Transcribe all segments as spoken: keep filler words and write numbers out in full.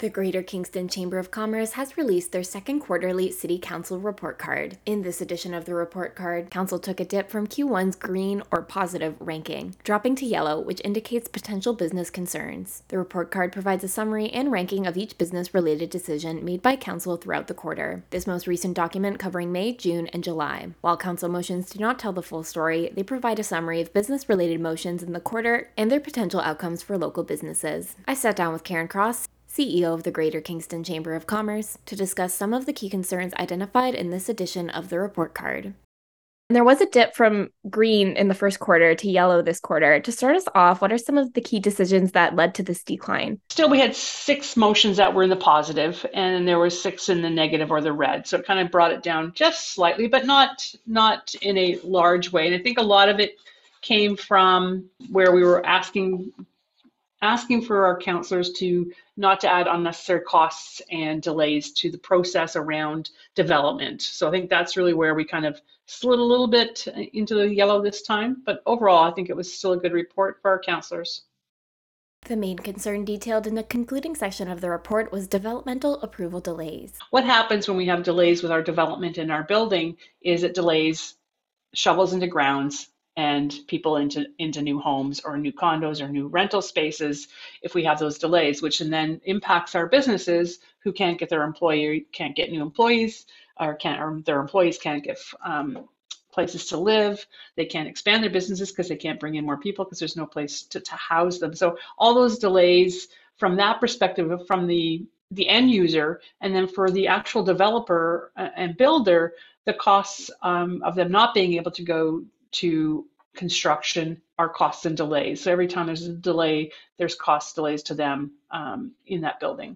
The Greater Kingston Chamber of Commerce has released their second quarterly City Council report card. In this edition of the report card, Council took a dip from Q one's green or positive ranking, dropping to yellow, which indicates potential business concerns. The report card provides a summary and ranking of each business-related decision made by Council throughout the quarter. This most recent document covering May, June, and July. While Council motions do not tell the full story, they provide a summary of business-related motions in the quarter and their potential outcomes for local businesses. I sat down with Karen Cross, C E O of the Greater Kingston Chamber of Commerce, to discuss some of the key concerns identified in this edition of the report card. And there was a dip from green in the first quarter to yellow this quarter. To start us off, what are some of the key decisions that led to this decline? Still, we had six motions that were in the positive, and there were six in the negative or the red. So it kind of brought it down just slightly, but not not in a large way. And I think a lot of it came from where we were asking asking for our councillors to not to add unnecessary costs and delays to the process around development. So I think that's really where we kind of slid a little bit into the yellow this time. But overall, I think it was still a good report for our councillors. The main concern detailed in the concluding section of the report was developmental approval delays. What happens when we have delays with our development in our building is it delays shovels into grounds and people into, into new homes or new condos or new rental spaces if we have those delays, which then impacts our businesses who can't get their employee, can't get new employees, or can't, or their employees can't get um, places to live. They can't expand their businesses because they can't bring in more people because there's no place to, to house them. So all those delays from that perspective, from the, the end user, and then for the actual developer and builder, the costs um, of them not being able to go to construction are costs and delays. So every time there's a delay, there's cost delays to them um, in that building,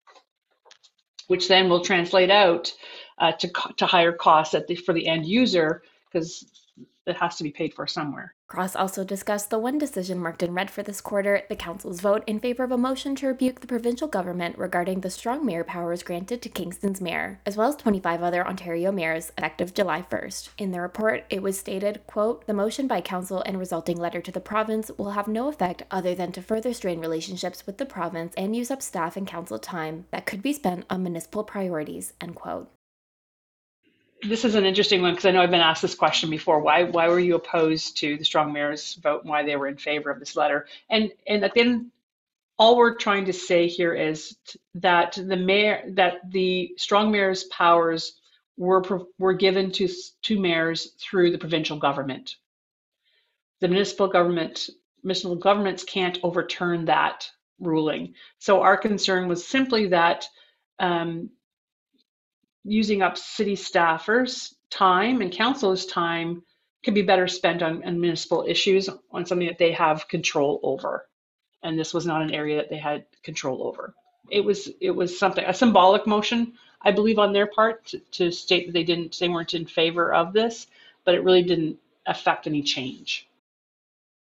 which then will translate out uh, to, to higher costs at the, for the end user, because it has to be paid for somewhere. Cross also discussed the one decision marked in red for this quarter, the Council's vote in favor of a motion to rebuke the provincial government regarding the strong mayor powers granted to Kingston's mayor, as well as twenty-five other Ontario mayors, effective July first. In the report, it was stated, quote, "The motion by Council and resulting letter to the province will have no effect other than to further strain relationships with the province and use up staff and Council time that could be spent on municipal priorities," end quote. This is an interesting one because I know I've been asked this question before. Why why were you opposed to the strong mayor's vote and why they were in favor of this letter? And and at the end, all we're trying to say here is that the mayor that the strong mayor's powers were were given to to mayors through the provincial government. The municipal government municipal governments can't overturn that ruling. So our concern was simply that um, using up city staffers' time and council's time could be better spent on, on municipal issues, on something that they have control over. And this was not an area that they had control over. It was it was something, a symbolic motion, I believe, on their part to, to state that they didn't, they weren't in favor of this, but it really didn't affect any change.